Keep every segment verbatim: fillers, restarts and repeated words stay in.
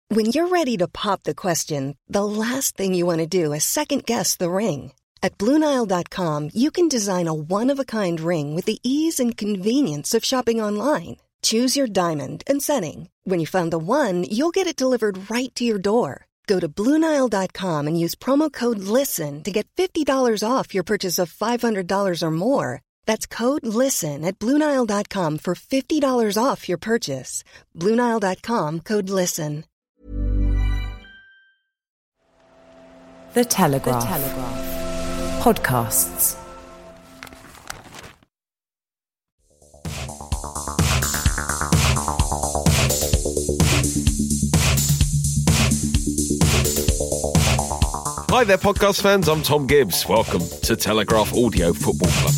When you're ready to pop the question, the last thing you want to do is second-guess the ring. At Blue Nile dot com, you can design a one-of-a-kind ring with the ease and convenience of shopping online. Choose your diamond and setting. When you find the one, you'll get it delivered right to your door. Go to Blue Nile dot com and use promo code LISTEN to get fifty dollars off your purchase of five hundred dollars or more. That's code LISTEN at Blue Nile dot com for fifty dollars off your purchase. Blue Nile dot com, code LISTEN. The Telegraph. The Telegraph. Podcasts. Hi there, podcast fans. I'm Tom Gibbs. Welcome to Telegraph Audio Football Club.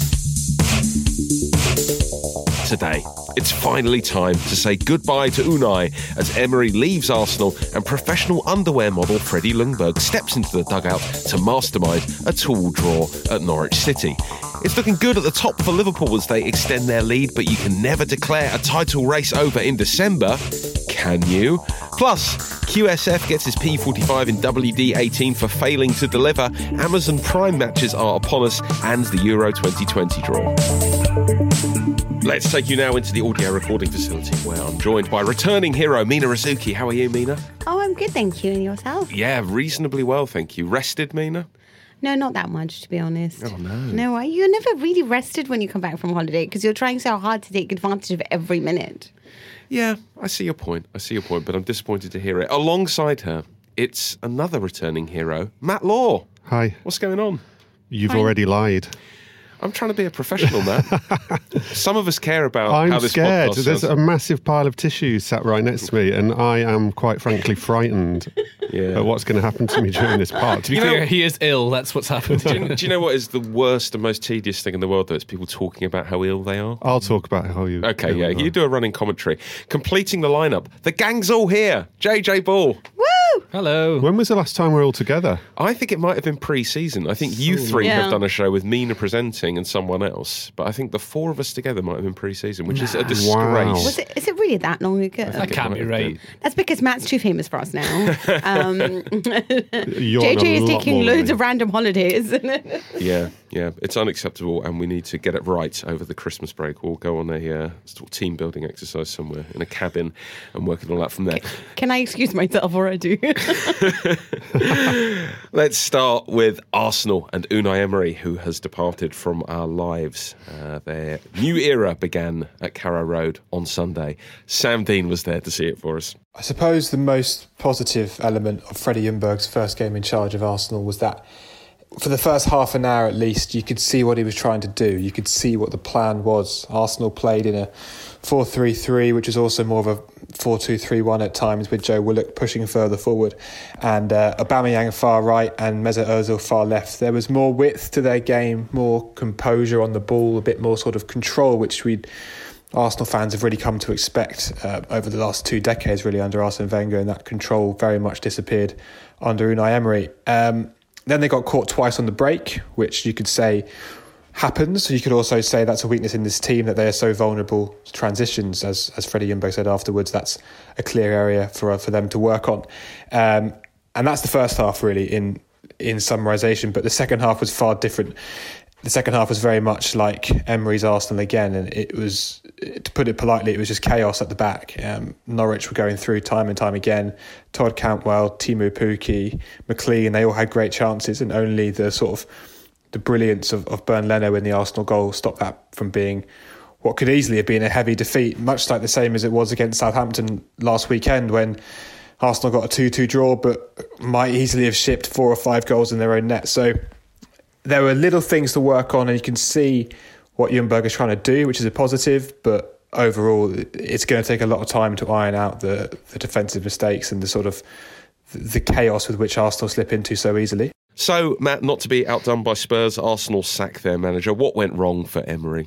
Today, it's finally time to say goodbye to Unai as Emery leaves Arsenal and professional underwear model Freddie Ljungberg steps into the dugout to mastermind a two-all draw at Norwich City. It's looking good at the top for Liverpool as they extend their lead, but you can never declare a title race over in December, can you? Plus, Q S F gets his P forty-five in W D eighteen for failing to deliver, Amazon Prime matches are upon us, and the Euro twenty twenty draw. Let's take you now into the audio recording facility where I'm joined by returning hero Mina Rzouki. How are you, Mina? Oh, I'm good, thank you. And yourself? Yeah, reasonably well, thank you. Rested, Mina? No, not that much, to be honest. Oh, no. No, you're never really rested when you come back from holiday because you're trying so hard to take advantage of every minute. Yeah, I see your point. I see your point, but I'm disappointed to hear it. Alongside her, it's another returning hero, Matt Law. Hi. What's going on? You've Hi. already lied. I'm trying to be a professional, Matt. Some of us care about I'm how this scared. podcast There's sounds. a massive pile of tissues sat right next to me, and I am quite frankly frightened Yeah. at what's going to happen to me during this part. To be You clear, know- he is ill. That's what's happened. do, you, do you know what is the worst and most tedious thing in the world, though? It's people talking about how ill they are. I'll talk about how you... Okay, yeah, you do a running commentary. Completing the lineup, the gang's all here. J J Ball. Woo! Hello. When was the last time we were all together? I think it might have been pre-season. I think you three Yeah. have done a show with Mina presenting and someone else, but I think the four of us together might have been pre-season, which is a disgrace. Wow. Was it, is it really that long ago? That can't be right. That's because Matt's too famous for us now. Um, You're J on J a is lot taking more than loads me. of random holidays. Yeah, yeah, it's unacceptable, and we need to get it right over the Christmas break. We'll go on a uh, sort of team building exercise somewhere in a cabin and work it all out from there. Can I excuse myself or I do? Let's start with Arsenal and Unai Emery, who has departed from our lives. Uh, their new era began at Carrow Road on Sunday. Sam Dean was there to see it for us. I suppose the most positive element of Freddie Ljungberg's first game in charge of Arsenal was that for the first half an hour at least, you could see what he was trying to do. You could see what the plan was. Arsenal played in a four three three, which is also more of a four two three one at times, with Joe Willock pushing further forward and uh, Aubameyang far right and Mesut Ozil far left. There was more width to their game, more composure on the ball, a bit more sort of control, which we Arsenal fans have really come to expect uh, over the last two decades, really, under Arsene Wenger, and that control very much disappeared under Unai Emery. Um, then they got caught twice on the break, which you could say happens. You could also say that's a weakness in this team, that they are so vulnerable to transitions. As as Freddie Ljungberg said afterwards, that's a clear area for for them to work on. Um, and that's the first half, really, in in summarisation. But the second half was far different. The second half was very much like Emery's Arsenal again, and it was, to put it politely, it was just chaos at the back. Um, Norwich were going through time and time again. Todd Cantwell, Timu Pukki, McLean, they all had great chances, and only the sort of the brilliance of, of Bernd Leno in the Arsenal goal stopped that from being what could easily have been a heavy defeat, much like the same as it was against Southampton last weekend when Arsenal got a two two draw, but might easily have shipped four or five goals in their own net. So there were little things to work on, and you can see what Ljungberg is trying to do, which is a positive, but overall it's going to take a lot of time to iron out the, the defensive mistakes and the sort of the chaos with which Arsenal slip into so easily. So, Matt, not to be outdone by Spurs, Arsenal sack their manager. What went wrong for Emery?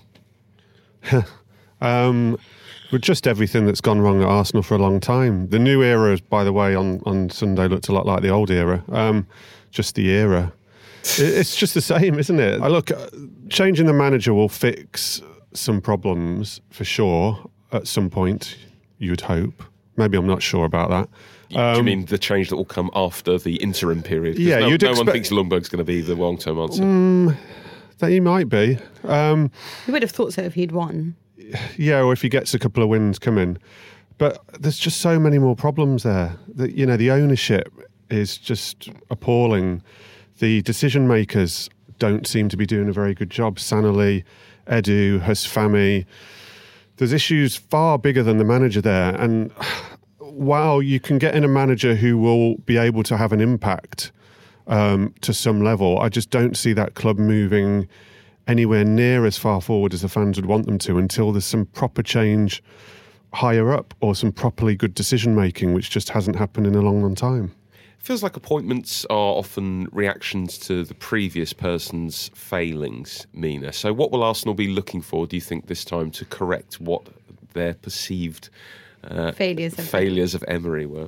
um, with just everything that's gone wrong at Arsenal for a long time. The new era, by the way, on, on Sunday looked a lot like the old era. Um, just the era. It's just the same, isn't it? I look, changing the manager will fix some problems for sure at some point, you would hope. Maybe I'm not sure about that. Do you mean the change that will come after the interim period? 'Cause Yeah, no, you'd no one expect- thinks Lundberg's going to be the long-term answer. Mm, that he might be. Um, You would have thought so if he'd won. yeah, or if he gets a couple of wins coming. But there's just so many more problems there. The, you know, the ownership is just appalling. The decision makers don't seem to be doing a very good job. Sanali, Edu, Husfami. There's issues far bigger than the manager there. And while you can get in a manager who will be able to have an impact um, to some level, I just don't see that club moving anywhere near as far forward as the fans would want them to until there's some proper change higher up or some properly good decision making, which just hasn't happened in a long, long time. Feels like appointments are often reactions to the previous person's failings, Mina. So what will Arsenal be looking for, do you think, this time to correct what their perceived uh, Failures of failures of Emery were?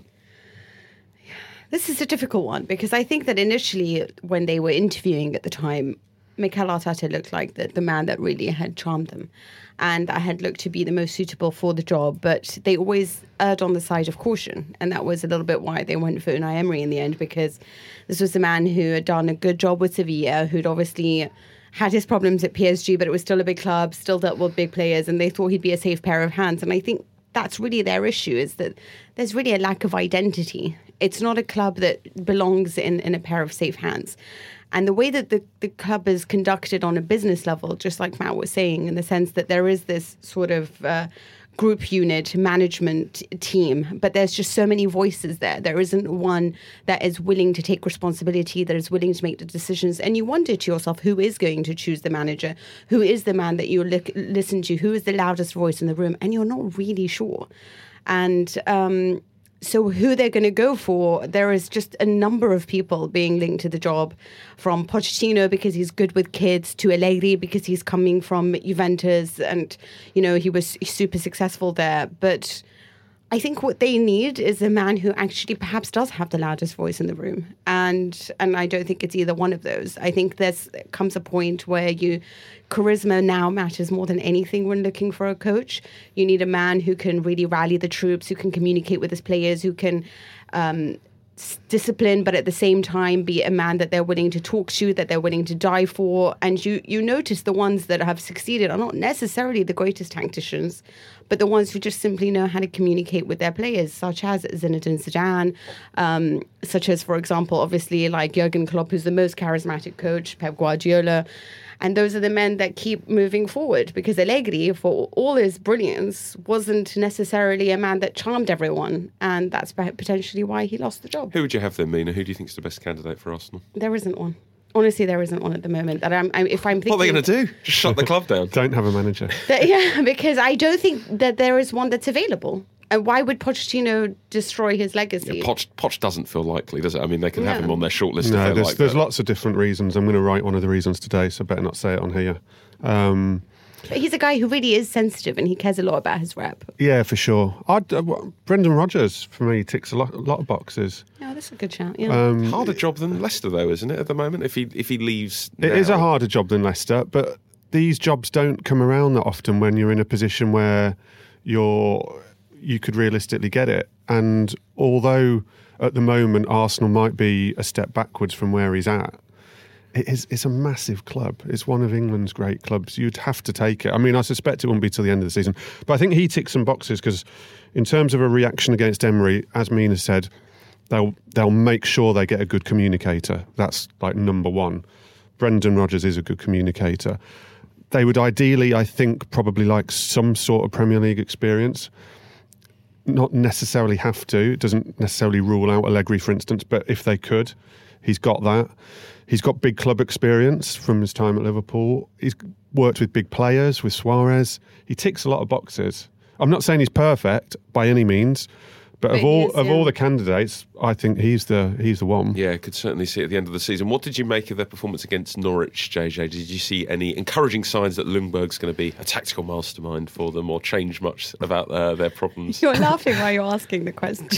This is a difficult one because I think that initially when they were interviewing at the time, Mikel Arteta looked like the, the man that really had charmed them and that had looked to be the most suitable for the job, but they always erred on the side of caution, and that was a little bit why they went for Unai Emery in the end, because this was a man who had done a good job with Sevilla, who'd obviously had his problems at P S G, but it was still a big club, still dealt with big players, and they thought he'd be a safe pair of hands. And I think that's really their issue, is that there's really a lack of identity. It's not a club that belongs in, in a pair of safe hands. And the way that the, the club is conducted on a business level, just like Matt was saying, in the sense that there is this sort of uh, group unit, management team, but there's just so many voices there. There isn't one that is willing to take responsibility, that is willing to make the decisions. And you wonder to yourself, who is going to choose the manager? Who is the man that you li- listen to? Who is the loudest voice in the room? And you're not really sure. And um, so who they're going to go for, there is just a number of people being linked to the job, from Pochettino because he's good with kids, to Allegri because he's coming from Juventus and, you know, he was super successful there. But I think what they need is a man who actually perhaps does have the loudest voice in the room. And and I don't think it's either one of those. I think there's comes a point where you charisma now matters more than anything when looking for a coach. You need a man who can really rally the troops, who can communicate with his players, who can um, discipline, but at the same time be a man that they're willing to talk to, that they're willing to die for. And you you notice the ones that have succeeded are not necessarily the greatest tacticians, but the ones who just simply know how to communicate with their players, such as Zinedine Zidane, um, such as, for example, obviously like Jurgen Klopp, who's the most charismatic coach, Pep Guardiola. And those are the men that keep moving forward, because Allegri, for all his brilliance, wasn't necessarily a man that charmed everyone. And that's potentially why he lost the job. Who would you have then, Mina? Who do you think is the best candidate for Arsenal? There isn't one. Honestly, there isn't one at the moment. That I'm, I'm if I'm thinking, What are they going to do? Just shut the club down? Don't have a manager. that, yeah, because I don't think that there is one that's available. And why would Pochettino destroy his legacy? Yeah, Poch, Poch doesn't feel likely, does it? I mean, they can have Yeah. him on their shortlist. No, if they there's, like there's that. lots of different reasons. I'm going to write one of the reasons today, so better not say it on here. Um, But he's a guy who really is sensitive and he cares a lot about his rep. yeah, for sure. I'd, uh, Brendan Rodgers, for me, ticks a lot, a lot of boxes. Yeah, that's a good shout. Yeah. Um, Harder job than Leicester, though, isn't it? At the moment, if he if he leaves, It now. is a harder job than Leicester, but these jobs don't come around that often when you're in a position where you're you could realistically get it. And although at the moment Arsenal might be a step backwards from where he's at, it is, it's a massive club. It's one of England's great clubs. You'd have to take it. I mean, I suspect it won't be till the end of the season. But I think he ticks some boxes because in terms of a reaction against Emery, as Mina said, they'll they'll make sure they get a good communicator. That's like number one. Brendan Rodgers is a good communicator. They would ideally, I think, probably like some sort of Premier League experience. Not necessarily have to. It doesn't necessarily rule out Allegri, for instance, but if they could, he's got that. He's got big club experience from his time at Liverpool. He's worked with big players, with Suarez. He ticks a lot of boxes. I'm not saying he's perfect by any means, but, But of he all is, of yeah. all the candidates, I think he's the he's the one. Yeah, could certainly see it at the end of the season. What did you make of their performance against Norwich, J J? Did you see any encouraging signs that Lundberg's going to be a tactical mastermind for them, or change much about uh, their problems? You're laughing while you're asking the question.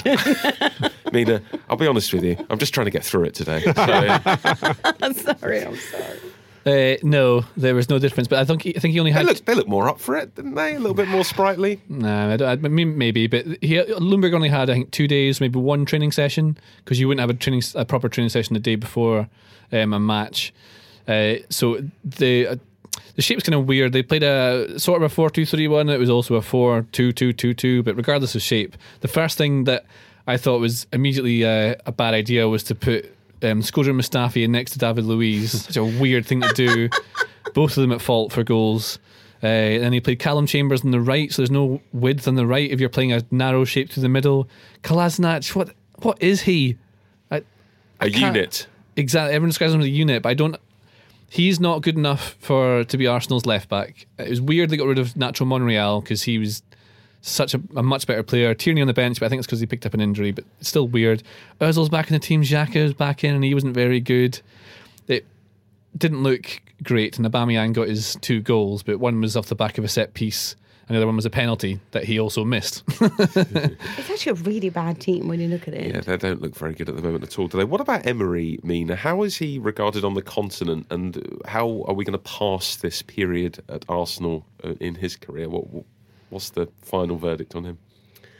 Mina, I'll be honest with you. I'm just trying to get through it today. So, I'm sorry, I'm sorry. Uh, no, there was no difference. But I think he, I think he only They had. look, they look more up for it, didn't they? A little bit more sprightly. Nah, I don't, I mean, maybe, but he Lundberg only had I think two days, maybe one training session, because you wouldn't have a training a proper training session the day before um, a match. Uh, so the uh, the shape's kind of weird. They played a sort of a four two three one. It was also a four two two two two. But regardless of shape, the first thing that I thought was immediately uh, a bad idea was to put um, Skodran Mustafi next to David Luiz. Such a weird thing to do. Both of them at fault for goals. Uh, and then he played Callum Chambers on the right, so there's no width on the right if you're playing a narrow shape through the middle. Kolasinac, what what is he? I, I A can't- unit. Exactly. Everyone describes him as a unit, but I don't. He's not good enough for to be Arsenal's left back. It was weird they got rid of Nacho Monreal because he was such a, a much better player. Tierney on the bench, but I think it's because he picked up an injury. But it's still weird. Ozil's back in the team. Xhaka's back in, and he wasn't very good. It didn't look great, and Aubameyang got his two goals, but one was off the back of a set piece, and the other one was a penalty that he also missed. It's actually a really bad team when you look at it. Yeah, they don't look very good at the moment at all, do they? What about Emery, Mina? How is he regarded on the continent, and how are we going to pass this period at Arsenal uh, in his career? What What's the final verdict on him?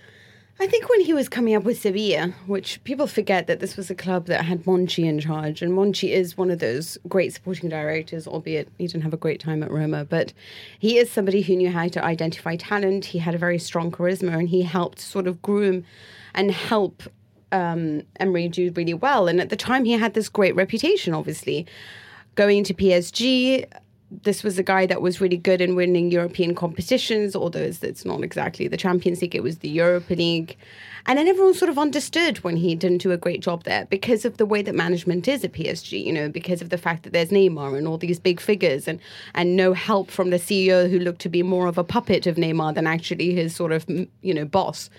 I think when he was coming up with Sevilla, which people forget that this was a club that had Monchi in charge, and Monchi is one of those great sporting directors, albeit he didn't have a great time at Roma, but he is somebody who knew how to identify talent. He had a very strong charisma, and he helped sort of groom and help um, Emery do really well. And at the time, he had this great reputation, obviously. Going to P S G, this was a guy that was really good in winning European competitions, although it's, it's not exactly the Champions League, it was the Europa League. And then everyone sort of understood when he didn't do a great job there because of the way that management is at P S G, you know, because of the fact that there's Neymar and all these big figures and, and no help from the C E O who looked to be more of a puppet of Neymar than actually his sort of, you know, boss.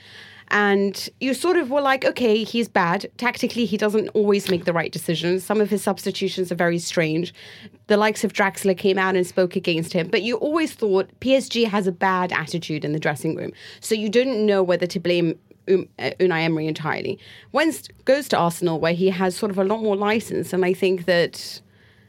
And you sort of were like, okay, he's bad. Tactically, he doesn't always make the right decisions. Some of his substitutions are very strange. The likes of Draxler came out and spoke against him. But you always thought P S G has a bad attitude in the dressing room. So you didn't know whether to blame um, uh, Unai Emery entirely. Once goes to Arsenal, where he has sort of a lot more license. And I think that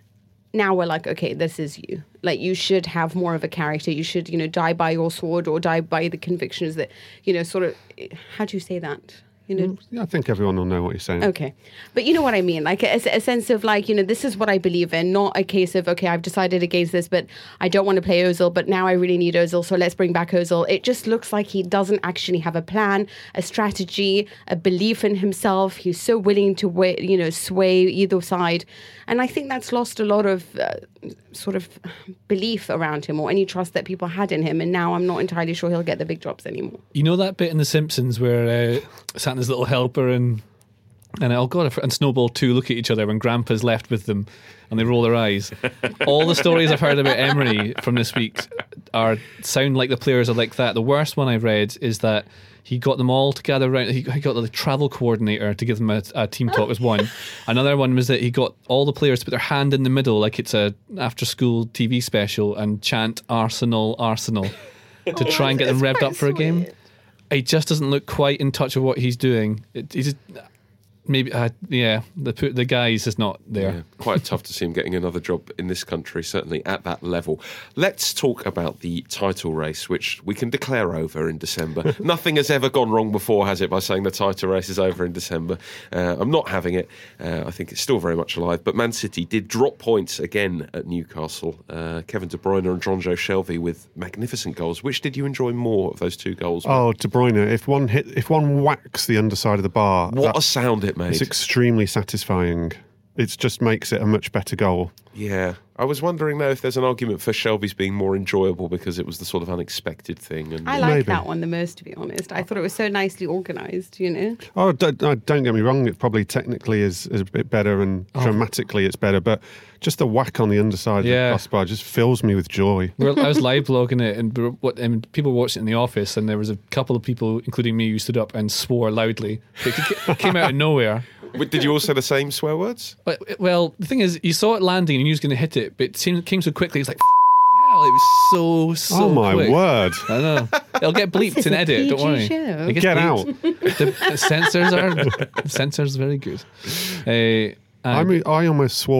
now we're like, okay, this is you. Like, you should have more of a character. You should, you know, die by your sword or die by the convictions that, you know, sort of, how do you say that? You know, Yeah, I think everyone will know what you're saying. okay. But you know what I mean? Like a, a sense of like, you know, this is what I believe in, not a case of, okay, I've decided against this, but I don't want to play Ozil, but now I really need Ozil, so let's bring back Ozil. It just looks like he doesn't actually have a plan, a strategy, a belief in himself. He's so willing to, wa- you know, sway either side. And I think that's lost a lot of uh, sort of belief around him or any trust that people had in him. And now I'm not entirely sure he'll get the big jobs anymore. You know that bit in The Simpsons where uh, Santa's little helper and and oh god, and Snowball two look at each other when Grandpa's left with them and they roll their eyes. All the stories I've heard about Emery from this week are sound like the players are like that. The worst one I've read is that he got them all to gather around. He got the travel coordinator to give them a, a team talk as one. Another one was that he got all the players to put their hand in the middle like it's a after school T V special and chant Arsenal, Arsenal to try and get them revved up for a game. He just doesn't look quite in touch with what he's doing. It, he's just, maybe, uh, yeah, the the guy's just not there. Yeah, quite tough to see him getting another job in this country, certainly at that level. Let's talk about the title race, which we can declare over in December. Nothing has ever gone wrong before, has it, by saying the title race is over in December? Uh, I'm not having it. Uh, I think it's still very much alive. But Man City did drop points again at Newcastle. Uh, Kevin De Bruyne and Jonjo Shelvey with magnificent goals. Which did you enjoy more of those two goals? Oh, De Bruyne! If one hit, if one whacks the underside of the bar, What that- a sound it made. it's extremely satisfying. It just makes it a much better goal. Yeah. I was wondering, though, if there's an argument for Shelby's being more enjoyable because it was the sort of unexpected thing. And I like Maybe. that one the most, to be honest. I thought it was so nicely organised, you know. Oh, don't, don't get me wrong. It probably technically is, is a bit better, and Oh. dramatically it's better. But just the whack on the underside Yeah. of the crossbar just fills me with joy. We're, I was live blogging it, and, we were- what, and people watched it in the office, and there was a couple of people, including me, who stood up and swore loudly. It ca- came out of nowhere. Wait, did you all say the same swear words? But, well, the thing is, you saw it landing, and you was going to hit it, but it seemed, came so quickly. It's like, hell, it was so so. oh my quick. word! I know. It'll get bleeped This is in a edit. Don't P G worry. show. It gets Get bleeped. out! The, the censors are the censors very good. Uh, I and- mean, I almost swore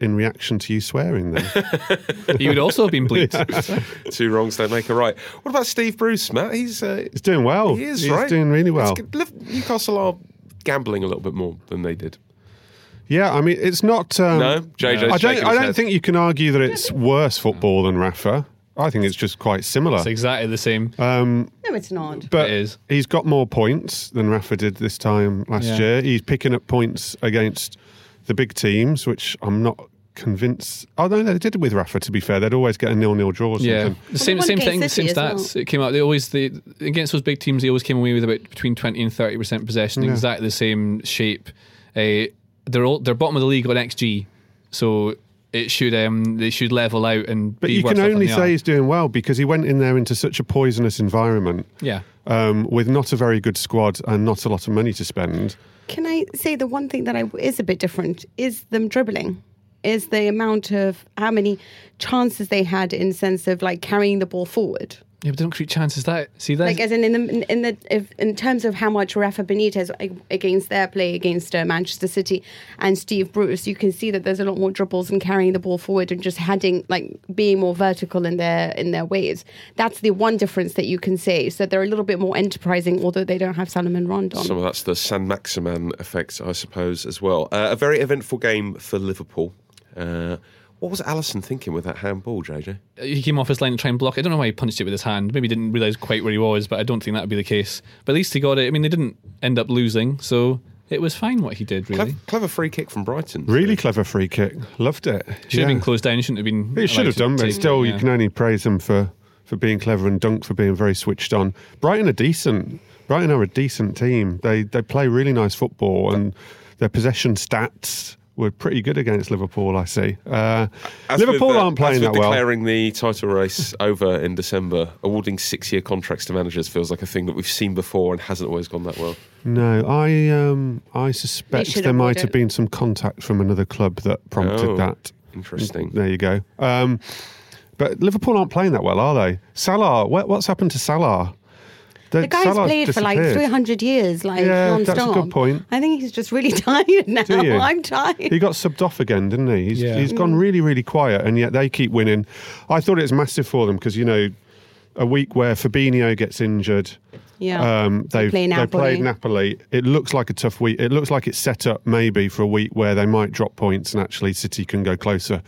in reaction to you swearing then. He would also have been bleeped. Two wrongs don't make a right. What about Steve Bruce, Matt? He's uh, He's doing well. He is, He's right? doing really well. It's- Newcastle are gambling a little bit more than they did. Yeah, I mean, it's not... Um, No? J J's I don't, shaking I his don't head. think you can argue that it's worse football than Rafa. I think it's just quite similar. It's exactly the same. Um, No, it's not. But It is. he's got more points than Rafa did this time last Yeah. year. He's picking up points against the big teams, which I'm not convinced... Oh, no, they did it with Rafa, to be fair. They'd always get a nil-nil draw or something. Yeah, the same won same against thing, same City as stats. well. It came out. They always they against those big teams. They always came away with about between twenty and thirty percent possession. Yeah. Exactly the same shape. Uh, they're all, they're bottom of the league on X G, so it should um they should level out and. But be you worse can off than only they say are. he's doing well because he went in there into such a poisonous environment Yeah. um, with not a very good squad and not a lot of money to spend. Can I say the one thing that I, is a bit different is them dribbling, is the amount of how many chances they had in sense of like carrying the ball forward. Yeah, but they don't create chances. That see that Like as in in the in the if, in terms of how much Rafa Benitez against their play against uh, Manchester City and Steve Bruce, you can see that there's a lot more dribbles and carrying the ball forward and just heading, like being more vertical in their in their ways. That's the one difference that you can say. So they're a little bit more enterprising, although they don't have Salomon Rondon. Some of that's the San Maximan effect, I suppose, as well. Uh, a very eventful game for Liverpool. Uh, what was Alisson thinking with that handball, J J? he came off his line to try and block it. I don't know why he punched it with his hand. Maybe he didn't realise quite where he was, but I don't think that would be the case. But at least he got it. I mean, they didn't end up losing, so it was fine what he did, really. Clever, clever free kick from Brighton. Really clever free kick. Loved it. Should have been closed down. Shouldn't have been. It should allowed have to done, but take- still, yeah. you can only praise them for, for being clever and Dunk for being very switched on. Brighton are decent. Brighton are a decent team. They they play really nice football and their possession stats were pretty good against Liverpool, I see. Uh, As Liverpool with, uh, aren't playing as with that well. declaring the title race over in December, awarding six-year contracts to managers feels like a thing that we've seen before and hasn't always gone that well. No, I um, I suspect should there might award have it. been some contact from another club that prompted Oh, that. interesting. There you go. Um, but Liverpool aren't playing that well, are they? Salah, what, what's happened to Salah? The guy's Salah's played for like disappeared. three hundred years, like Yeah, non-stop. that's a good point. I think he's just really tired now. Do you? I'm tired. He got subbed off again, didn't he? He's, Yeah. he's gone really, really quiet, and yet they keep winning. I thought it was massive for them because, you know, a week where Fabinho gets injured, Yeah. um, They they've, play they Napoli. played Napoli. It looks like a tough week. It looks like it's set up maybe for a week where they might drop points and actually City can go closer.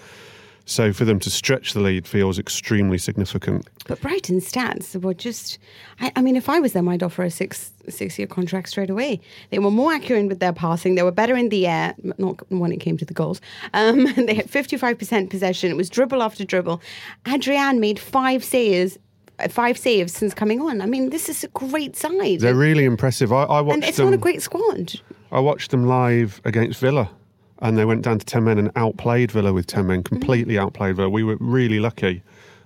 So for them to stretch the lead feels extremely significant. But Brighton's stats were just, I, I mean, if I was them, I'd offer a six six year contract straight away. They were more accurate with their passing. They were better in the air, not when it came to the goals. Um, they had fifty-five percent possession. It was dribble after dribble. Adrian made five saves. uh, Five saves since coming on. I mean, this is a great side. They're really impressive. I, I watched and it's them. not a great squad. I watched them live against Villa, and they went down to ten men and outplayed Villa with ten men, completely outplayed Villa. We were really lucky.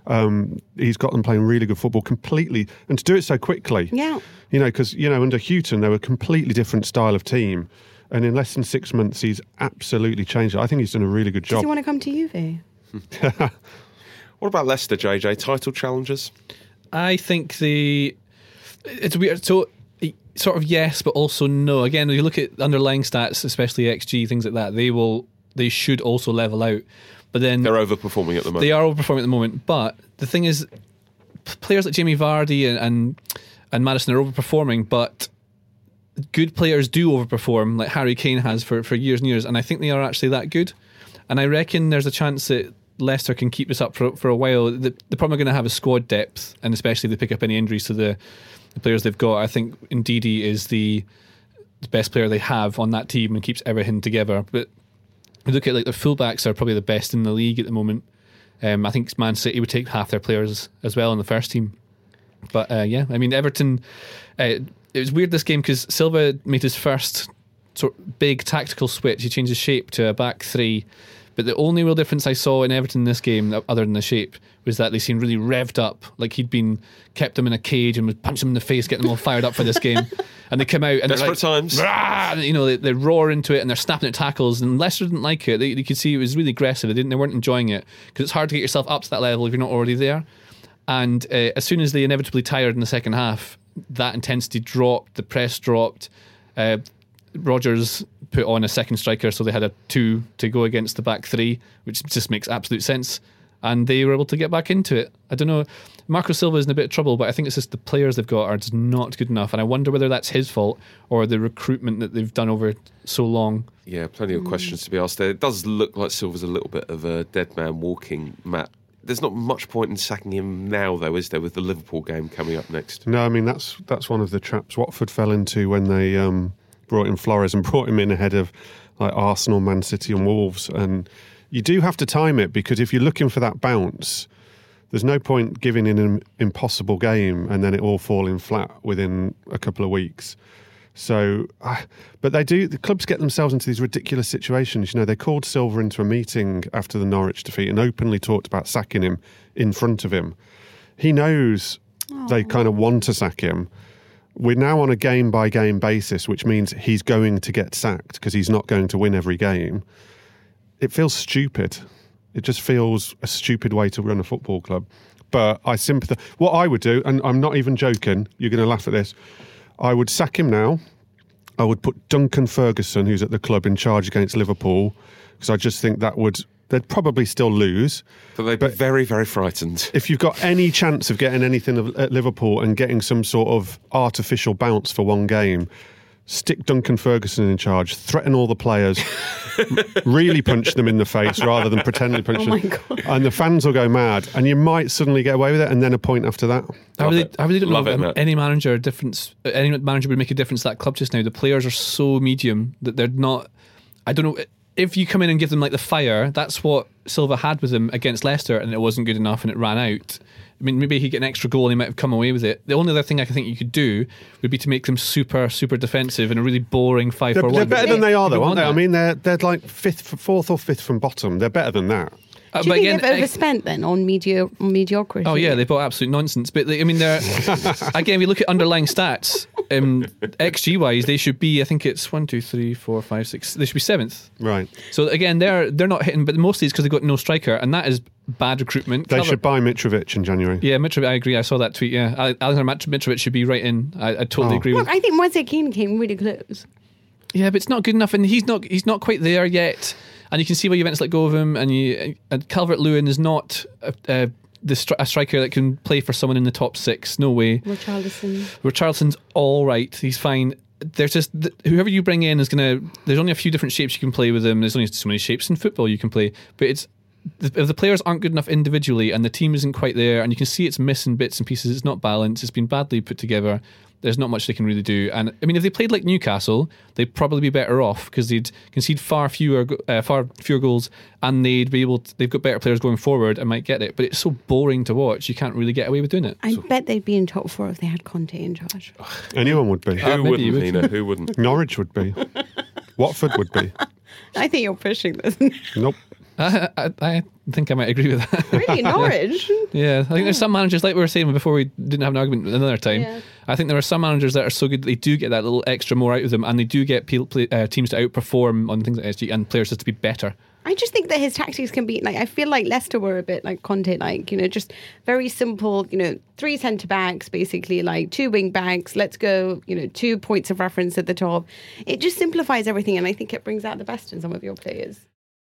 Um, he's got them playing really good football completely, and to do it so quickly. Yeah. You know, because, you know, under Houghton, they were a completely different style of team, and in less than six months, he's absolutely changed it. I think he's done a really good Does job. he want to come to Juve? What about Leicester, J J? Title challengers? I think the it's weird. So sort of yes, but also no. Again, when you look at underlying stats, especially X G, things like that, they will they should also level out. But then They're overperforming at the moment. they are overperforming at the moment. But the thing is, p- players like Jamie Vardy and and, and Maddison are overperforming, but good players do overperform, like Harry Kane has for, for years and years, and I think they are actually that good. And I reckon there's a chance that Leicester can keep this up for for a while. The, the problem they're going to have is squad depth, and especially if they pick up any injuries to the, the players they've got. I think Ndidi is the, the best player they have on that team and keeps everything together. But you look at like their fullbacks are probably the best in the league at the moment. Um, I think Man City would take half their players as well in the first team. But uh, yeah, I mean Everton. Uh, it was weird this game because Silva made his first sort of big tactical switch. He changed his shape to a back three. But the only real difference I saw in Everton in this game, other than the shape, was that they seemed really revved up, like he'd been kept them in a cage and was punching them in the face, getting them all fired up for this game. And they come out and Desperate they're like, times. "Rah!" And, you know, they, they roar into it and they're snapping at tackles. And Leicester didn't like it. They, you could see it was really aggressive. They didn't. They weren't enjoying it because it's hard to get yourself up to that level if you're not already there. And uh, as soon as they inevitably tired in the second half, that intensity dropped, the press dropped. Uh, Rodgers put on a second striker, so they had a two to go against the back three, which just makes absolute sense. And they were able to get back into it. I don't know. Marco Silva is in a bit of trouble, but I think it's just the players they've got are just not good enough. And I wonder whether that's his fault or the recruitment that they've done over so long. Yeah, plenty of questions to be asked there. It does look like Silva's a little bit of a dead man walking, Matt. There's not much point in sacking him now, though, is there, with the Liverpool game coming up next? No, I mean, that's that's one of the traps Watford fell into when they um, brought in Flores and brought him in ahead of like Arsenal, Man City and Wolves. And you do have to time it, because if you're looking for that bounce, there's no point giving in an impossible game and then it all falling flat within a couple of weeks. So, uh, but they do, the clubs get themselves into these ridiculous situations. You know, they called Silva into a meeting after the Norwich defeat and openly talked about sacking him in front of him. He knows Aww. They kind of want to sack him. We're now on a game-by-game basis, which means he's going to get sacked because he's not going to win every game. It feels stupid. It just feels a stupid way to run a football club. But I sympathise. What I would do, and I'm not even joking, you're going to laugh at this, I would sack him now. I would put Duncan Ferguson, who's at the club, in charge against Liverpool, because I just think that would, they'd probably still lose. But they'd be very, very frightened. If you've got any chance of getting anything at Liverpool and getting some sort of artificial bounce for one game, stick Duncan Ferguson in charge, threaten all the players, really punch them in the face rather than pretend to punch oh them. My God. And the fans will go mad, and you might suddenly get away with it, and then a point after that. I really, I really don't Love know it, if Matt. any manager difference. Any manager would make a difference to that club just now. The players are so medium that they're not. I don't know if you come in and give them like the fire. That's what Silva had with him against Leicester, and it wasn't good enough, and it ran out. I mean, maybe he'd get an extra goal and he might have come away with it. The only other thing I think you could do would be to make them super, super defensive and a really boring five They're, for they're one. better than they are, though, aren't they? that. I mean, they're they're like fifth, fourth or fifth from bottom. They're better than that. Uh, Do you but think again, they've I- overspent then on medio- mediocrity? Oh yeah, they bought absolute nonsense. But they, I mean, they're again, if you look at underlying stats, um, X G wise, they should be. I think it's one, two, three, four, five, six. They should be seventh. Right. So again, they're they're not hitting, but mostly it's because they've got no striker, and that is bad recruitment. They Clever- should buy Mitrovic in January. Yeah, Mitrovic. I agree. I saw that tweet. Yeah, Ale- Alexander Mit- Mitrovic should be right in. I, I totally Oh. agree with. Look, I think Moise Kean came really close. Yeah, but it's not good enough, and he's not he's not quite there yet. And you can see why Juventus let go of him. And you and Calvert-Lewin is not a, a, the stri- a striker that can play for someone in the top six. No way. Richarlison. Richarlison's all right. He's fine. There's just th- whoever you bring in is gonna. There's only a few different shapes you can play with them. There's only so many shapes in football you can play. But it's if the players aren't good enough individually and the team isn't quite there, and you can see it's missing bits and pieces. It's not balanced. It's been badly put together. There's not much they can really do. And I mean, if they played like Newcastle, they'd probably be better off because they'd concede far fewer, go- uh, far fewer goals, and they'd be able. To, they've got better players going forward and might get it. But it's so boring to watch. You can't really get away with doing it. I So- bet they'd be in top four if they had Conte in charge. Anyone would be. Who maybe wouldn't, you would. Nina? Who wouldn't? Norwich would be. Watford would be. I think you're pushing this. Nope. I, I, I think I might agree with that. Really, Norwich? Yeah, I think there's some managers, like we were saying before we didn't have an argument another time. Yeah. I think there are some managers that are so good that they do get that little extra more out of them, and they do get pe- play, uh, teams to outperform on things like S G and players just to be better. I just think that his tactics can be like, I feel like Leicester were a bit like Conte, like, you know, just very simple, you know, three centre backs, basically, like two wing backs, let's go, you know, two points of reference at the top. It just simplifies everything, and I think it brings out the best in some of your players.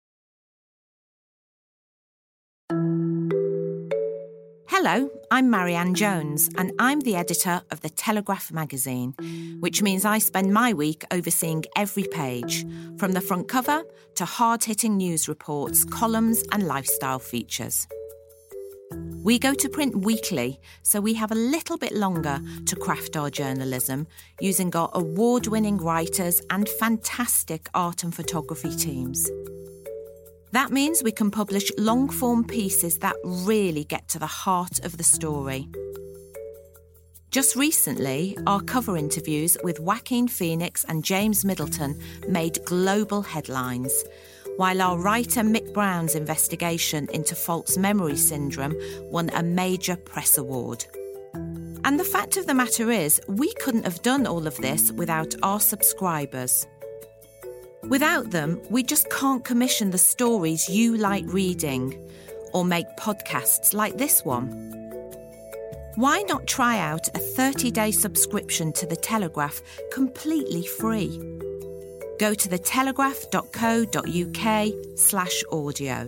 Hello, I'm Marianne Jones, and I'm the editor of The Telegraph magazine, which means I spend my week overseeing every page, from the front cover to hard-hitting news reports, columns and lifestyle features. We go to print weekly, so we have a little bit longer to craft our journalism, using our award-winning writers and fantastic art and photography teams. That means we can publish long-form pieces that really get to the heart of the story. Just recently, our cover interviews with Joaquin Phoenix and James Middleton made global headlines, while our writer Mick Brown's investigation into false memory syndrome won a major press award. And the fact of the matter is, we couldn't have done all of this without our subscribers. Without them, we just can't commission the stories you like reading or make podcasts like this one. Why not try out a thirty-day subscription to The Telegraph completely free? Go to thetelegraph.co.uk slash audio.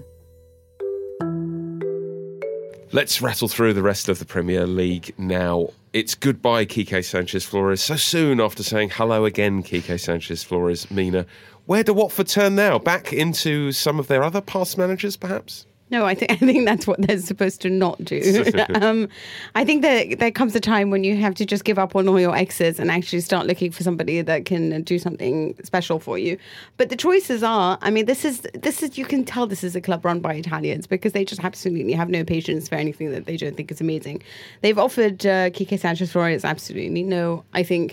Let's rattle through the rest of the Premier League now. It's goodbye, Quique Sanchez-Flores. So soon after saying hello again, Quique Sanchez-Flores, Mina, where do Watford turn now? Back into some of their other past managers, perhaps? No, I think I think that's what they're supposed to not do. um, I think that there comes a time when you have to just give up on all your exes and actually start looking for somebody that can do something special for you. But the choices are, I mean, this is this is you can tell this is a club run by Italians because they just absolutely have no patience for anything that they don't think is amazing. They've offered uh, Quique Sanchez-Flores absolutely no, I think,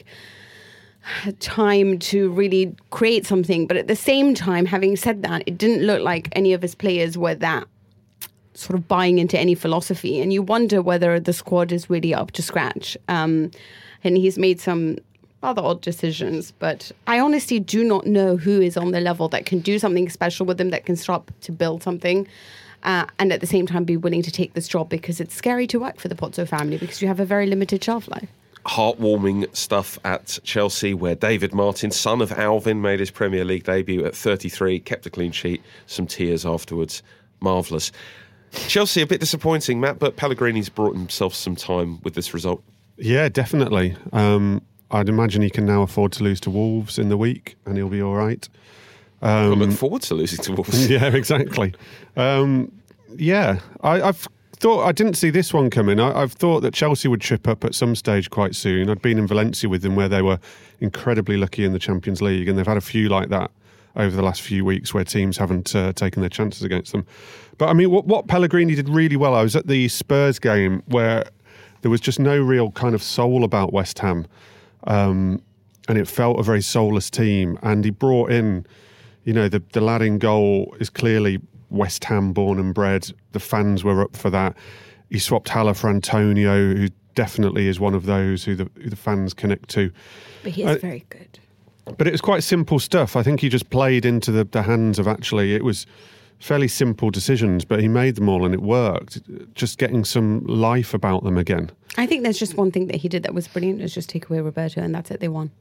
time to really create something. But at the same time, having said that, it didn't look like any of his players were that sort of buying into any philosophy, and you wonder whether the squad is really up to scratch. Um, and he's made some rather odd decisions, but I honestly do not know who is on the level that can do something special with them, that can start to build something, uh, and at the same time be willing to take this job, because it's scary to work for the Pozzo family because you have a very limited shelf life. Heartwarming stuff at Chelsea, where David Martin, son of Alvin, made his Premier League debut at thirty-three, kept a clean sheet, some tears afterwards. Marvellous. Chelsea, a bit disappointing, Matt, but Pellegrini's brought himself some time with this result. Yeah, definitely. Um, I'd imagine he can now afford to lose to Wolves in the week, and he'll be all right. Um, I look forward to losing to Wolves. Yeah, exactly. Um, yeah, I, I've thought I didn't see this one coming. I, I've thought that Chelsea would trip up at some stage quite soon. I'd been in Valencia with them, where they were incredibly lucky in the Champions League, and they've had a few like that over the last few weeks where teams haven't uh, taken their chances against them. But I mean, what, what Pellegrini did really well, I was at the Spurs game where there was just no real kind of soul about West Ham. Um, and it felt a very soulless team. And he brought in, you know, the, the lad in goal is clearly West Ham born and bred. The fans were up for that. He swapped Haller for Antonio, who definitely is one of those who the, who the fans connect to. But he is uh, very good. But it was quite simple stuff. I think he just played into the, the hands of actually, it was fairly simple decisions, but he made them all and it worked. Just getting some life about them again. I think there's just one thing that he did that was brilliant, is just take away Roberto, and that's it, they won.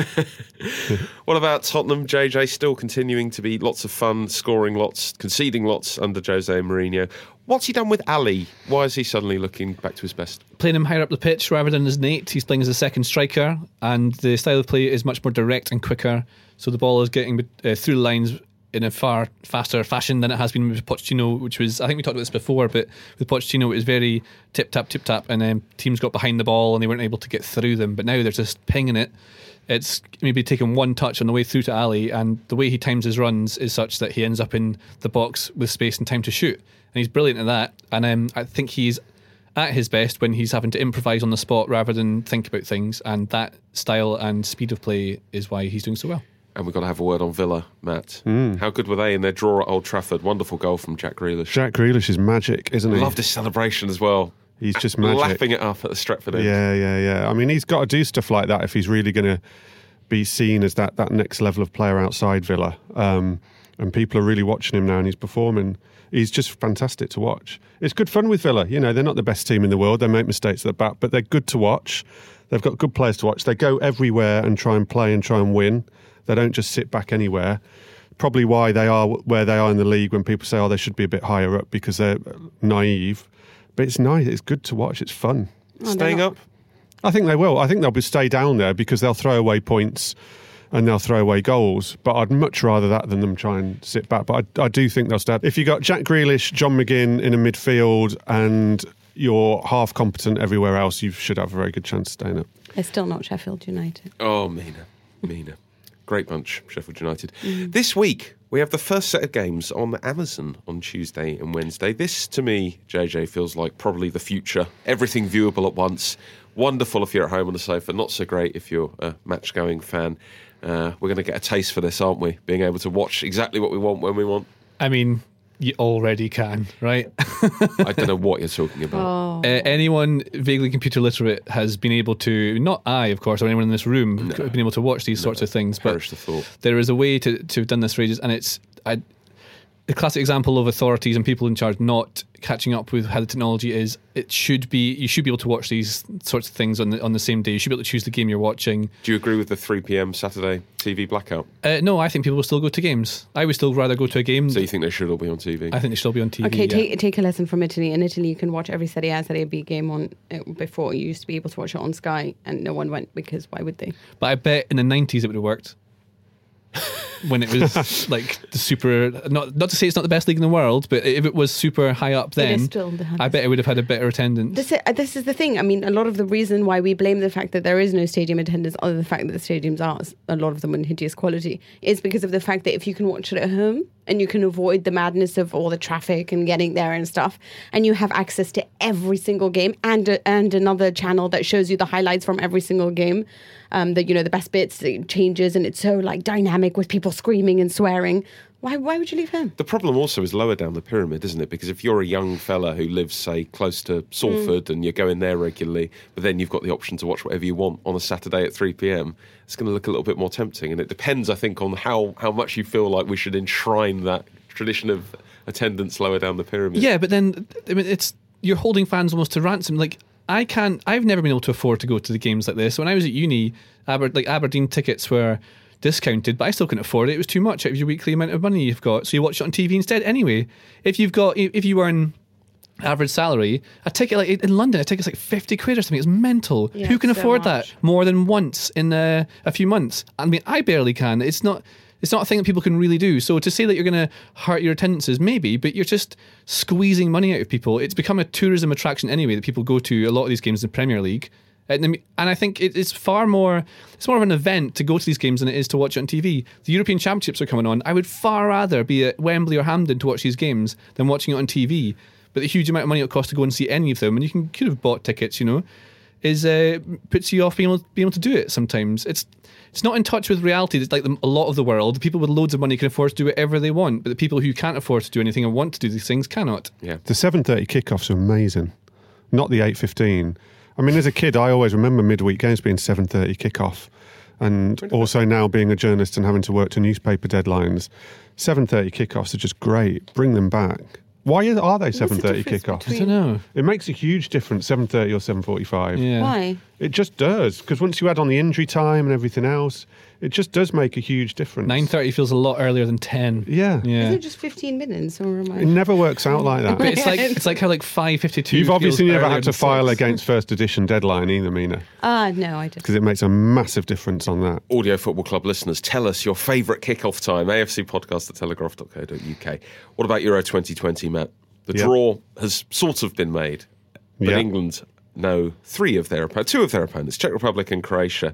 What about Tottenham, J J? Still continuing to be lots of fun, scoring lots, conceding lots under Jose Mourinho. What's he done with Ali? Why is he suddenly looking back to his best? Playing him higher up the pitch rather than as Nate. He's playing as a second striker, and the style of play is much more direct and quicker, so the ball is getting uh, through the lines in a far faster fashion than it has been with Pochettino, which was, I think we talked about this before, but with Pochettino it was very tip-tap, tip-tap, and then teams got behind the ball and they weren't able to get through them. But now they're just pinging it. It's maybe taking one touch on the way through to Ali, and the way he times his runs is such that he ends up in the box with space and time to shoot. And he's brilliant at that. And um, I think he's at his best when he's having to improvise on the spot rather than think about things. And that style and speed of play is why he's doing so well. And we've got to have a word on Villa, Matt. Mm. How good were they in their draw at Old Trafford? Wonderful goal from Jack Grealish. Jack Grealish is magic, isn't he? Loved his celebration as well. He's just magic. Lapping it up at the Stretford end. Yeah, yeah, yeah. I mean, he's got to do stuff like that if he's really going to be seen as that, that next level of player outside Villa. Um, and people are really watching him now, and he's performing. He's just fantastic to watch. It's good fun with Villa. You know, they're not the best team in the world. They make mistakes at the back, but they're good to watch. They've got good players to watch. They go everywhere and try and play and try and win. They don't just sit back anywhere. Probably why they are where they are in the league when people say, oh, they should be a bit higher up, because they're naive. But it's nice. It's good to watch. It's fun. Oh, Staying up? I think they will. I think they'll be stay down there because they'll throw away points and they'll throw away goals. But I'd much rather that than them try and sit back. But I, I do think they'll stay. If you got Jack Grealish, John McGinn in a midfield, and you're half competent everywhere else, you should have a very good chance of staying up. They're still not Sheffield United. Oh, Mina. Mina. Great bunch, Sheffield United. Mm. This week, we have the first set of games on Amazon on Tuesday and Wednesday. This, to me, J J, feels like probably the future. Everything viewable at once. Wonderful if you're at home on the sofa. Not so great if you're a match-going fan. Uh, we're going to get a taste for this, aren't we? Being able to watch exactly what we want when we want. I mean, you already can, right? I don't know what you're talking about. Oh. Uh, anyone vaguely computer literate has been able to, not I, of course, or anyone in this room, No. have been able to watch these No. sorts of things. But Perish the thought. there is a way to, to have done this for ages, and it's I, the classic example of authorities and people in charge not catching up with how the technology is. It should be you should be able to watch these sorts of things on the on the same day. You should be able to choose the game you're watching. Do you agree with the three p.m. Saturday T V blackout? Uh, no, I think people will still go to games. I would still rather go to a game. So you think they should all be on T V? I think they should all be on T V. Okay, yeah. take take a lesson from Italy. In Italy, you can watch every Serie A, Serie B game on uh, before. You used to be able to watch it on Sky, and no one went because why would they? But I bet in the nineties it would have worked. When it was like the super, not not to say it's not the best league in the world, but if it was super high up then, It is still the I bet it would have had a better attendance. This is, uh, this is the thing. I mean, a lot of the reason why we blame the fact that there is no stadium attendance, other than the fact that the stadiums are, a lot of them in hideous quality, is because of the fact that if you can watch it at home and you can avoid the madness of all the traffic and getting there and stuff, and you have access to every single game and uh, and another channel that shows you the highlights from every single game, um, that you know the best bits, it changes, and it's so like dynamic with people screaming and swearing. Why why would you leave home? The problem also is lower down the pyramid, isn't it? Because if you're a young fella who lives, say, close to Salford mm. and you're going there regularly, but then you've got the option to watch whatever you want on a Saturday at three p.m, it's going to look a little bit more tempting. And it depends, I think, on how, how much you feel like we should enshrine that tradition of attendance lower down the pyramid. Yeah, but then I mean, it's you're holding fans almost to ransom. Like I can't, I've never been able to afford to go to the games like this. When I was at uni, Aber, like Aberdeen tickets were discounted, but I still couldn't afford it. It was too much out of your weekly amount of money you've got, so you watch it on T V instead anyway. If you've got, if you earn average salary, a ticket like in London, a ticket's like fifty quid or something. It's mental. Yeah, Who can so afford much. that more than once in uh, a few months? I mean, I barely can. It's not. It's not a thing that people can really do. So to say that you're going to hurt your attendances, maybe, but you're just squeezing money out of people. It's become a tourism attraction anyway that people go to a lot of these games in the Premier League. And I think it's far more, it's more of an event to go to these games than it is to watch it on T V. The European Championships are coming on. I would far rather be at Wembley or Hampden to watch these games than watching it on T V. But the huge amount of money it costs to go and see any of them, and you can could have bought tickets, you know, is uh, puts you off being able, being able to do it sometimes. It's it's not in touch with reality. It's like the, a lot of the world. The people with loads of money can afford to do whatever they want, but the people who can't afford to do anything and want to do these things cannot. Yeah. The seven thirty kickoffs are amazing, not the eight fifteen. I mean, as a kid, I always remember midweek games being seven thirty kickoff. And also now being a journalist and having to work to newspaper deadlines, seven thirty kickoffs are just great. Bring them back. Why are they seven thirty kickoffs? I don't know. It makes a huge difference, seven thirty or seven forty-five. Yeah. Why? It just does, because once you add on the injury time and everything else, it just does make a huge difference. nine thirty feels a lot earlier than ten. Yeah. Yeah. Isn't it just fifteen minutes? Or am I? It never works out like that. But it's like it's like how like five fifty-two. You've obviously feels never earlier had to than file six. against first edition deadline either, Mina, Ah, no, I didn't. because it makes a massive difference on that. Audio Football Club listeners, tell us your favourite kickoff time. A F C podcast at telegraph dot co dot uk. What about Euro twenty twenty, Matt? The Yeah. draw has sort of been made, but Yeah. England know three of their opponents, two of their opponents, Czech Republic and Croatia,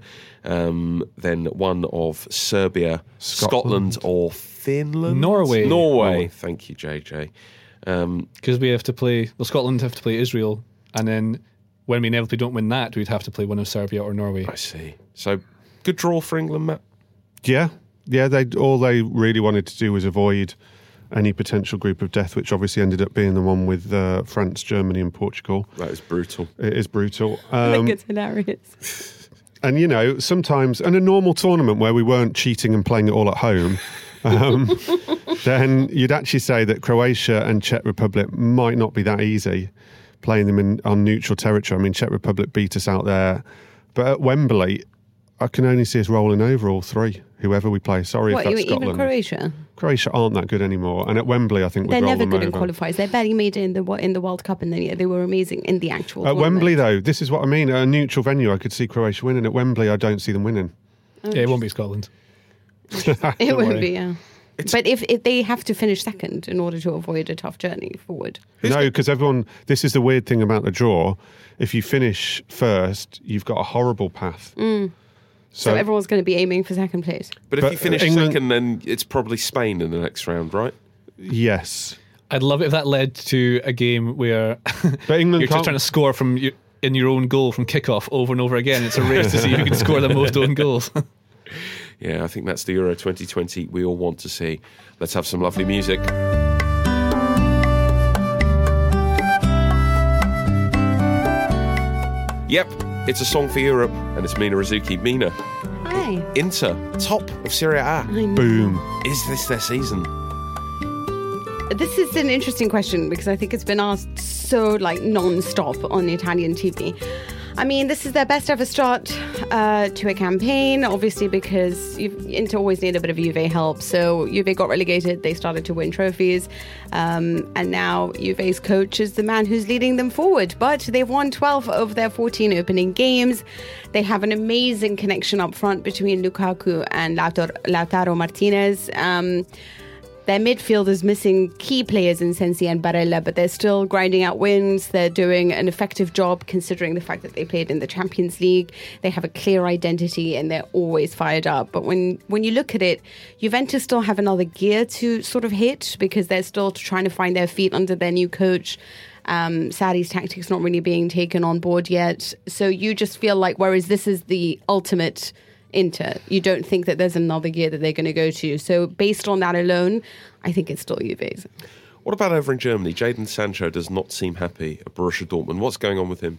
um, then one of Serbia, Scotland, Scotland. or Finland? Norway. Norway. Norway. Thank you, J J. Um, Because we have to play, well, Scotland have to play Israel, and then when we inevitably don't win that, we'd have to play one of Serbia or Norway. I see. So, good draw for England, Matt. Yeah, yeah. They all they really wanted to do was avoid any potential group of death, which obviously ended up being the one with uh, France, Germany, and Portugal. That is brutal. It is brutal. I Um, think it's hilarious. and you know, sometimes in a normal tournament where we weren't cheating and playing it all at home, um, then you'd actually say that Croatia and Czech Republic might not be that easy, playing them in on neutral territory. I mean, Czech Republic beat us out there, but at Wembley, I can only see us rolling over all three, whoever we play. Sorry What, if you that's even Scotland. Croatia? Croatia aren't that good anymore, and at Wembley, I think we'd They're roll never them good in over. qualifiers. They barely made it in the in the World Cup, and then yeah, they were amazing in the actual. At tournament. Wembley, though, this is what I mean. At a neutral venue, I could see Croatia winning. At Wembley, I don't see them winning. Yeah, it won't be Scotland. It Don't would worry. be, yeah. But if, if they have to finish second in order to avoid a tough journey forward. No, because everyone. This is the weird thing about the draw. If you finish first, you've got a horrible path. So, everyone's going to be aiming for second place. But if But you finish England- second, then it's probably Spain in the next round, right? yes, I'd love it if that led to a game where but England you're just can't. trying to score from your, in your own goal from kickoff over and over again. It's a race to see who can score the most own goals. Yeah, I think that's the Euro twenty twenty we all want to see. Let's have some lovely music. Yep, it's a song for Europe, and it's Mina Rizuki. Mina, Hi. Inter, top of Serie A. Boom. Is this their season? This is an interesting question because I think it's been asked so like non-stop on Italian T V. I mean, this is their best ever start uh, to a campaign, obviously because Inter always need a bit of Juve help. So Juve got relegated, they started to win trophies, um, and now Juve's coach is the man who's leading them forward. But they've won twelve of their fourteen opening games. They have an amazing connection up front between Lukaku and Lautaro, Lautaro Martinez. Um, Their midfield is missing key players in Sensi and Barella, but they're still grinding out wins. They're doing an effective job considering the fact that they played in the Champions League. They have a clear identity and they're always fired up. But when, when you look at it, Juventus still have another gear to sort of hit because they're still trying to find their feet under their new coach. Um, Sarri's tactics not really being taken on board yet. So you just feel like, whereas this is the ultimate Inter, you don't think that there's another gear that they're going to go to. So based on that alone, I think it's still Juve's. What about over in Germany? Jadon Sancho does not seem happy at Borussia Dortmund. What's going on with him?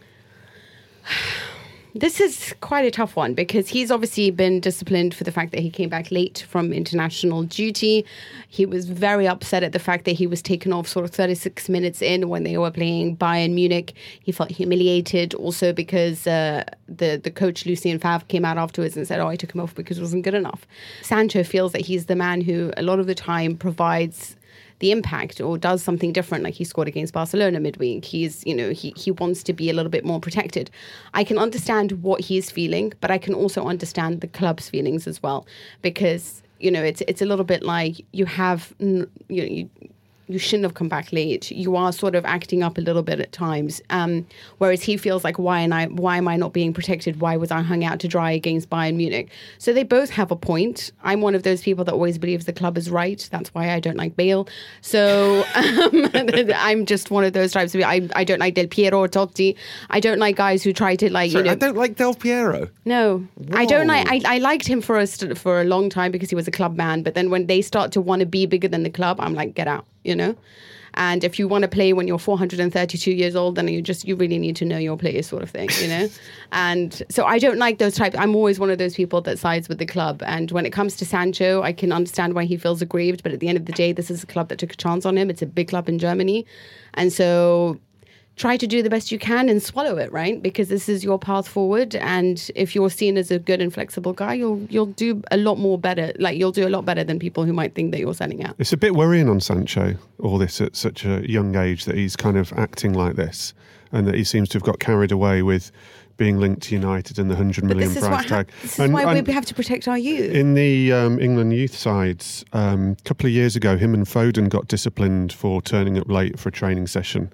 This is quite a tough one because he's obviously been disciplined for the fact that he came back late from international duty. He was very upset at the fact that he was taken off sort of thirty-six minutes in when they were playing Bayern Munich. He felt humiliated also because uh, the, the coach Lucien Favre came out afterwards and said, oh, I took him off because it wasn't good enough. Sancho feels that he's the man who a lot of the time provides the impact or does something different, like he scored against Barcelona midweek. He's, you know, he, he wants to be a little bit more protected. I can understand what he's feeling, but I can also understand the club's feelings as well, because, you know, it's it's a little bit like you have, you know, you, you shouldn't have come back late. You are sort of acting up a little bit at times. Um, whereas he feels like, why am I, why am I not being protected? Why was I hung out to dry against Bayern Munich? So they both have a point. I'm one of those people that always believes the club is right. That's why I don't like Bale. So um, I'm just one of those types of people. I, I don't like Del Piero or Totti. I don't like guys who try to like, Sorry, you know. I don't like Del Piero. No, Whoa. I don't like, I, I liked him for a, for a long time because he was a club man. But then when they start to want to be bigger than the club, I'm like, get out. You know, and if you want to play when you're four hundred thirty-two years old, then you just you really need to know your players, sort of thing, you know. And so I don't like those types. I'm always one of those people that sides with the club. And when it comes to Sancho, I can understand why he feels aggrieved. But at the end of the day, this is a club that took a chance on him. It's a big club in Germany, and so try to do the best you can and swallow it, right? Because this is your path forward. And if you're seen as a good and flexible guy, you'll you'll do a lot more better. Like you'll do a lot better than people who might think that you're selling out. It's a bit worrying on Sancho, all this at such a young age, that he's kind of acting like this and that he seems to have got carried away with being linked to United and the one hundred million price tag. Ha- this is and, why and we have to protect our youth. In the um, England youth sides, um, a couple of years ago, him and Foden got disciplined for turning up late for a training session.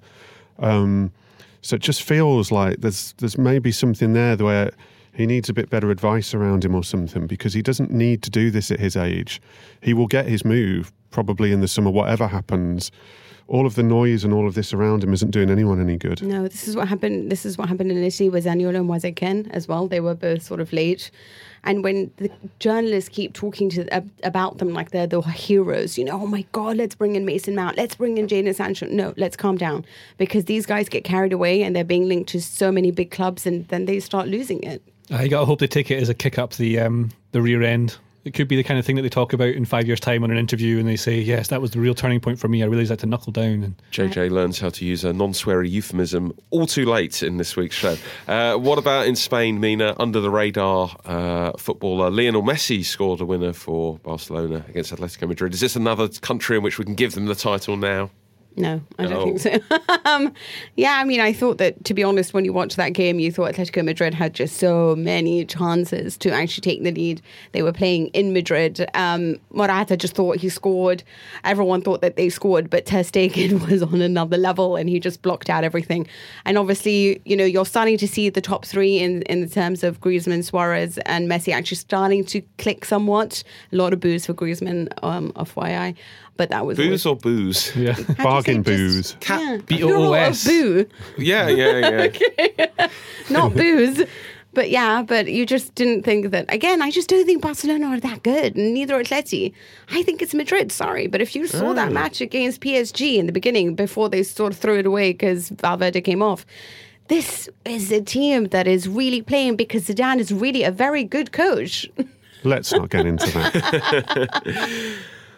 Um, so it just feels like there's there's maybe something there where he needs a bit better advice around him or something, because he doesn't need to do this at his age. He will get his move probably in the summer, whatever happens. All of the noise and all of this around him isn't doing anyone any good. No, this is what happened. This is what happened in Italy with Zaniolo and Moise-Kean as well. They were both sort of late. And when the journalists keep talking to uh, about them like they're the heroes, you know, oh my God, let's bring in Mason Mount, let's bring in Jadon Sancho. No, let's calm down, because these guys get carried away and they're being linked to so many big clubs, and then they start losing it. I got to hope they take it as a kick up the um, the rear end. It could be the kind of thing that they talk about in five years' time on an interview, and they say, yes, that was the real turning point for me. I realised I had to knuckle down. And J J learns how to use a non-sweary euphemism all too late in this week's show. Uh, what about in Spain, Mina? Under the radar uh, footballer Lionel Messi scored a winner for Barcelona against Atletico Madrid. Is this another country in which we can give them the title now? No, I don't No. think so. um, yeah, I mean, I thought that, to be honest, when you watched that game, you thought Atletico Madrid had just so many chances to actually take the lead. They were playing in Madrid. Um, Morata just thought he scored. Everyone thought that they scored, but Ter Stegen was on another level and he just blocked out everything. And obviously, you know, you're starting to see the top three in, in terms of Griezmann, Suarez and Messi actually starting to click somewhat. A lot of boos for Griezmann, um, F Y I. But that was Booze always, or booze? yeah, Bargain say booze. just- Cat- yeah, B O O plural of S. boo. Yeah, yeah, yeah. Not booze. But yeah, but you just didn't think that. Again, I just don't think Barcelona are that good, and neither Atleti. I think it's Madrid, sorry. But if you saw that match against P S G in the beginning, before they sort of threw it away because Valverde came off, this is a team that is really playing because Zidane is really a very good coach. Let's not get into that.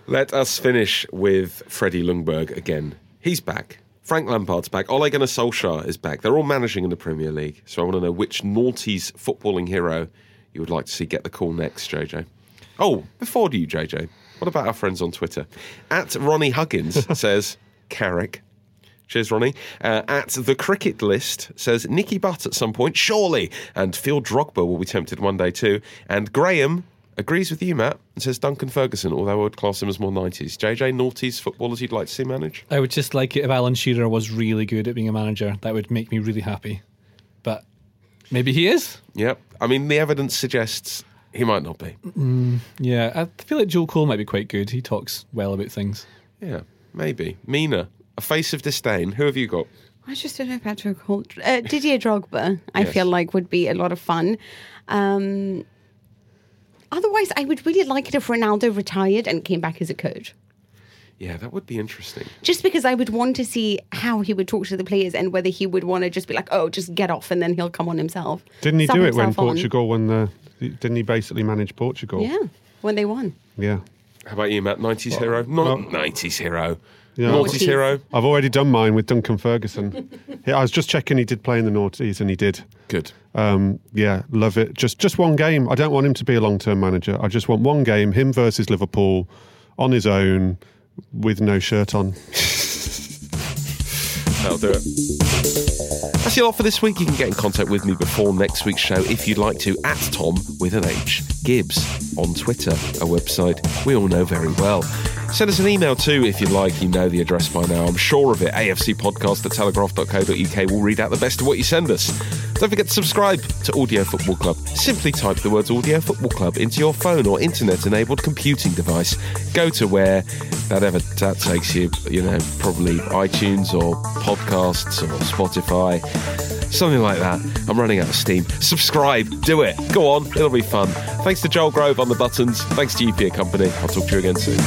Let us finish with Freddie Ljungberg again. He's back. Frank Lampard's back. Ole Gunnar Solskjaer is back. They're all managing in the Premier League. So I want to know which noughties footballing hero you would like to see get the call next, J J. Oh, before you, J J, what about our friends on Twitter? At Ronnie Huggins says, Carrick. Cheers, Ronnie. Uh, at The Cricket List says, Nicky Butt at some point, surely. And Phil Drogba will be tempted one day too. And Graham agrees with you, Matt, and says Duncan Ferguson, although I would class him as more nineties. J J, noughties footballers you'd like to see manage? I would just like it if Alan Shearer was really good at being a manager. That would make me really happy. But maybe he is? Yep. I mean, the evidence suggests he might not be. Mm, yeah, I feel like Joe Cole might be quite good. He talks well about things. Yeah, maybe. Mina, a face of disdain. Who have you got? I just don't know if I had to call uh, Didier Drogba. I Yes. feel like would be a lot of fun. Um, otherwise, I would really like it if Ronaldo retired and came back as a coach. Yeah, that would be interesting. Just because I would want to see how he would talk to the players and whether he would want to just be like, oh, just get off, and then he'll come on himself. Didn't he Sub do it when himself on. Portugal won the... Didn't he basically manage Portugal? Yeah, when they won. Yeah. How about you, Matt? nineties hero? Not nineties hero. Yeah. Noughties hero? I've already done mine with Duncan Ferguson. Yeah, I was just checking he did play in the noughties, and he did. Good. Um, yeah, love it. Just just one game. I don't want him to be a long-term manager. I just want one game, him versus Liverpool, on his own, with no shirt on. That'll do it. That's your lot for this week. You can get in contact with me before next week's show if you'd like to, at Tom with an H Gibbs on Twitter, a website we all know very well. Send us an email too if you'd like. You know the address by now, I'm sure of it. A F C podcast at telegraph dot co dot U K. We'll read out the best of what you send us. Don't forget to subscribe to Audio Football Club. Simply type the words Audio Football Club into your phone or internet-enabled computing device. Go to where that ever that takes you, you know, probably iTunes or podcasts or Spotify, something like that. I'm running out of steam. Subscribe, do it. Go on, it'll be fun. Thanks to Joel Grove on the buttons. Thanks to you for your company. I'll talk to you again soon.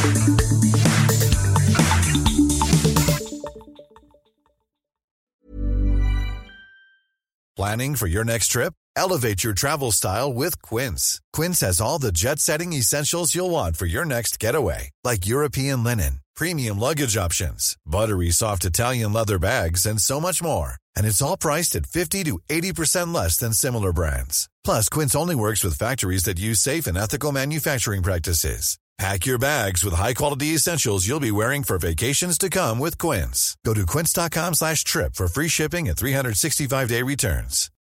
Planning for your next trip? Elevate your travel style with Quince. Quince has all the jet-setting essentials you'll want for your next getaway, like European linen, premium luggage options, buttery soft Italian leather bags, and so much more. And it's all priced at fifty to eighty percent less than similar brands. Plus, Quince only works with factories that use safe and ethical manufacturing practices. Pack your bags with high-quality essentials you'll be wearing for vacations to come with Quince. Go to quince dot com slash trip for free shipping and three sixty-five day returns.